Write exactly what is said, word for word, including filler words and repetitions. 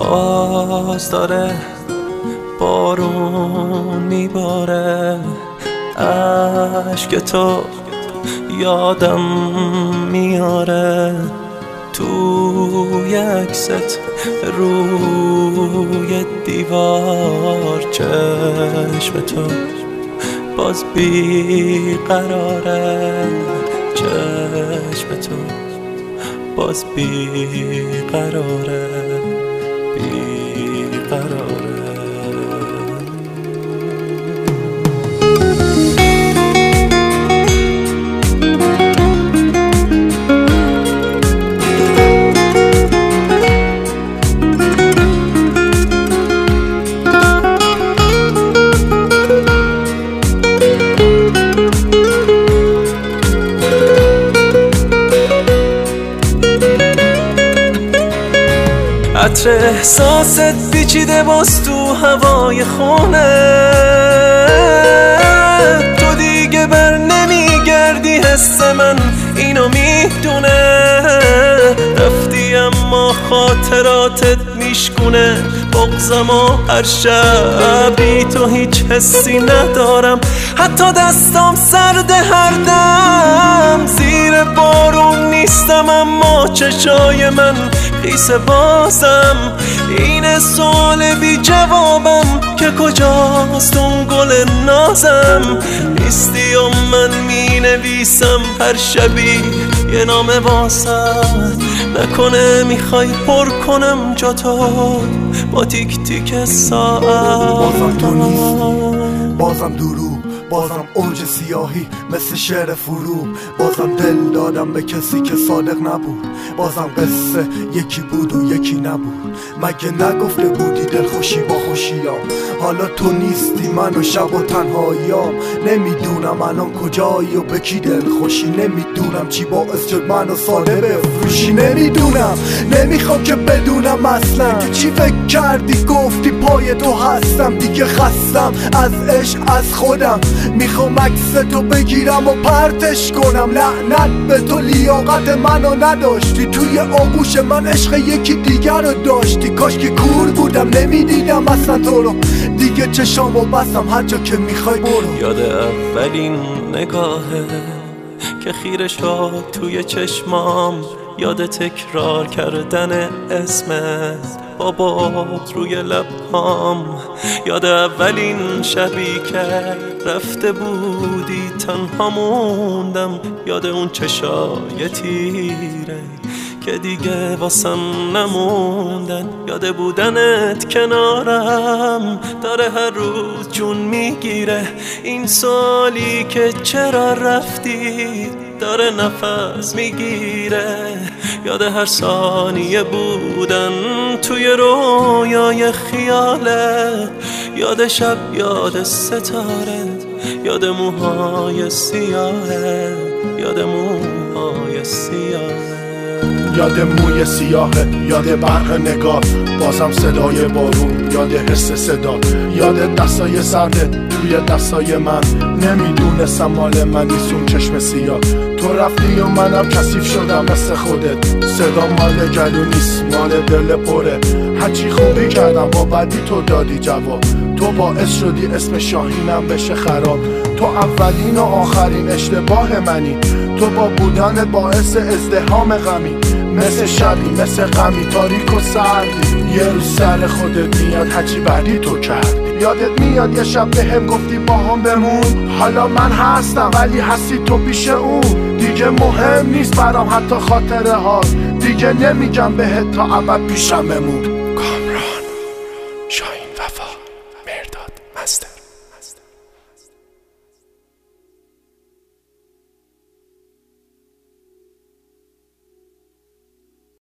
باز داره بارون میباره، عشق تو یادم میاره، توی عکست روی دیوار چشم تو باز بی قراره، چشم تو باز بی قراره، بی قراره. عطر احساست پیچیده باز تو هوای خونه، تو دیگه بر نمیگردی، حس من اینو میدونه، رفتی اما خاطراتت میشکونه، بغضم و هر شبی تو هیچ حسی ندارم، حتی دستام سرد هر دم، زیر بارون نیستم اما چشای من خیس بازم، این سوال بی جوابم که کجاست اون گل نازم، نیستی و من می نویسم هر شبی یه نام واسط، نکنه میخوای پر کنم جا تو با تیک تیک ساعت. بازم تو نیستی، بازم درو، بازم اوج سیاهی مثل شعر فرو، بازم دل دادم به کسی که صادق نبود، بازم قصه یکی بود و یکی نبود، مگه نگفته بودی دل خوشی با خوشیام، حالا تو نیستی من و شب و تنهاییام، نمیدونم الان کجایی و به کی دل خوشی، نمیدونم چی باعث شد منو ساده بفروشی، نمیدونم نمیخوام که بدونم اصلا که چی فکر کردی گفتی پای تو هستم، دیگه خستم از عشق از خودم، میخوام عکس تو بگیرم و پرتش کنم، لعنت به تو لیاقت منو نداشتی، توی آغوش من عشق یکی دیگر رو داشتی، کاش که کور بودم نمیدیدم اصلا تو رو، دیگه چشامو بستم هر جا که میخوای برو. یاد اولین نگاهه که خیره شد توی چشمام، یاد تکرار کردن اسمت بابات روی لبهام، یاد اولین شبی که رفته بودی تنها موندم، یاد اون چشای تیره که دیگه واسم نموندن، یاد بودنت کنارم داره هر روز جون میگیره، این سوالی که چرا رفتی داره نفس میگیره، یاد هر ثانیه بودن توی رویای خیالت، یاد شب، یاد ستاره، یاد موهای سیاهه، یاد موهای سیاهه، یاد موی سیاهه، یاد برق نگاه، بازم صدای بارون، یاد حس صدا، یاد دستای سرده توی دستای من، نمیدونستم مال من نیست اون چشم سیاه، تو رفتی و منم کثیف شدم مثل خودت، صدا مال گلو نیست مال دل پره، هرچی خوبی کردم با بدی تو دادی جواب، تو باعث شدی اسم شاهینم بشه خراب، تو اولین و آخرین اشتباه منی، تو با بودنت باعث ازدحام غمی، مثل شبی مثل غمی تاریک و سردی، یه روز سر خودت میاد هرچی بعدی تو کردی، یادت میاد یه شب بهم گفتی با هم بمون، حالا من هستم ولی هستی تو پیش اون، دیگه مهم نیست برام حتی خاطره ها، دیگه نمیگم بهت تا ابد پیشم بمون.